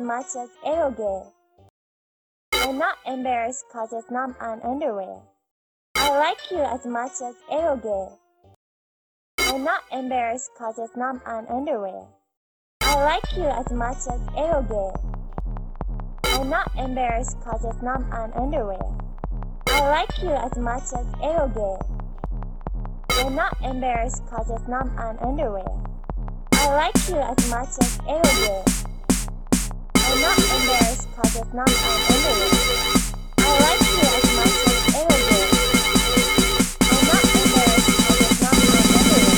much as eroge. I'm not embarrassed cause it's not an underwear. I like you as much as eroge. I'm not embarrassed cause it's not an underwear. I like you as much as eroge. I'm not embarrassed cause it's not an underwear. I like you as much as eroge. I'm not embarrassed cause it's not an underwear. I like you as much as eroge. I'm not embarrassed cause it's not an underwear. I like you as much as eroge. I'm not embarrassed cause it's not an underwear.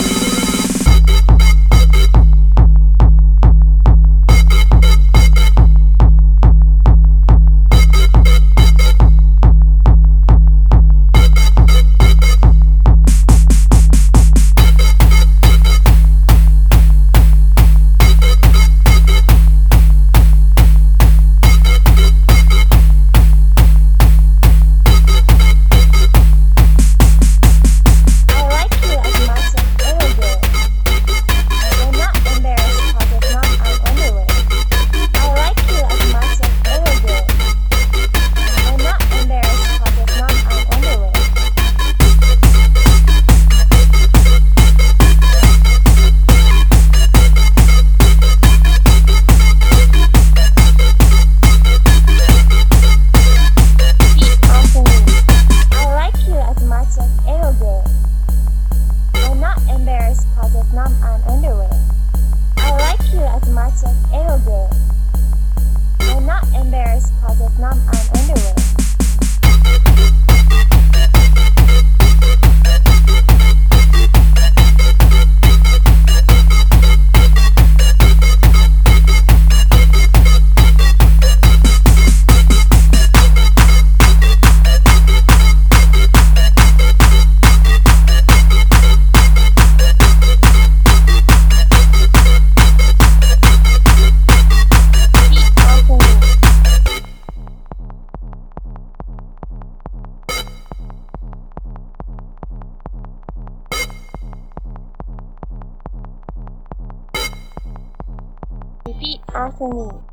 Repeat after me.